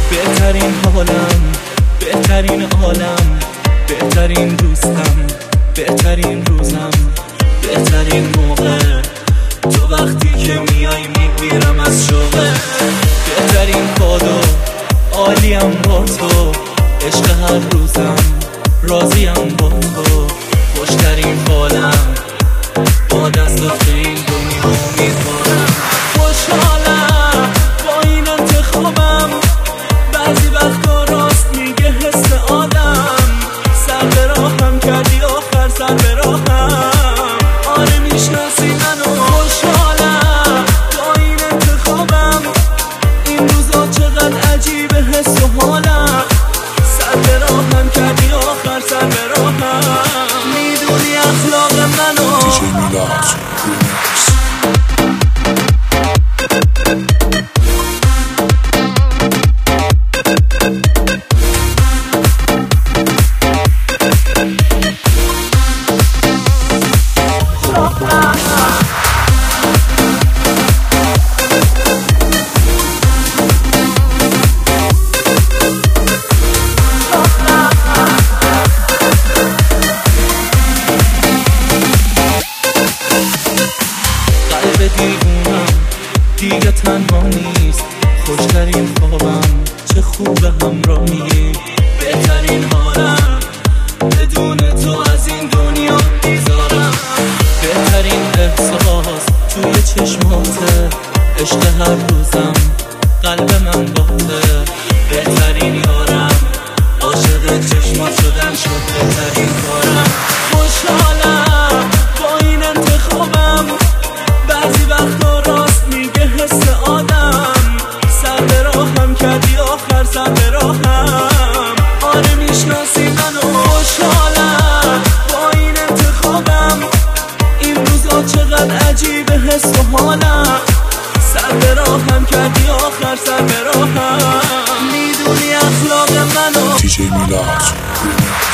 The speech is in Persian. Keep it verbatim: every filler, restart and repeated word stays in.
بهترین حالم، بهترین عالم، بهترین دوستم، بهترین روزم، بهترین موقع تو وقتی که میای میمیرم از شوقه. بهترین کادو عالیم با تو، عشق هر روزم راضیم با تو. خوشترین فالم با دست لطف این دنیا امیدوارم. خوشحالم با این انتخابم، بعضی وقتا راست میگه حس آدم. سر به راهم کردی آخر سر به راهم، آره میشناسی منو. خوشحالم با این انتخابم، این روزا چقدر عجیبه حس و حالم. سر به راهم کردی آخر سر به راهم، میدونی اخلاق منو. دی جی میلاد دیوونم دیگه تنها نیست. خوشترین خوابم چه خوب همراهی. بهترین حالم بدون تو از این دنیا بیزارم. بهترین احساس توی چشماته، عشق هر روزم قلب من باته. بهترین یارم عاشق چشمات شدن شد بهترین کارم. خوشحالم با این انتخابم، بعضی وقتا راست میگه حس آدم. سر به راهم کردی آخر سر به راهم، آره میشناسی منو. خوشحالم با این انتخابم، این روزا چقدر عجیبه حس و حالم. سر به راهم کردی آخر سر به راهم، میدونی اخلاق منو. دی جی میلاد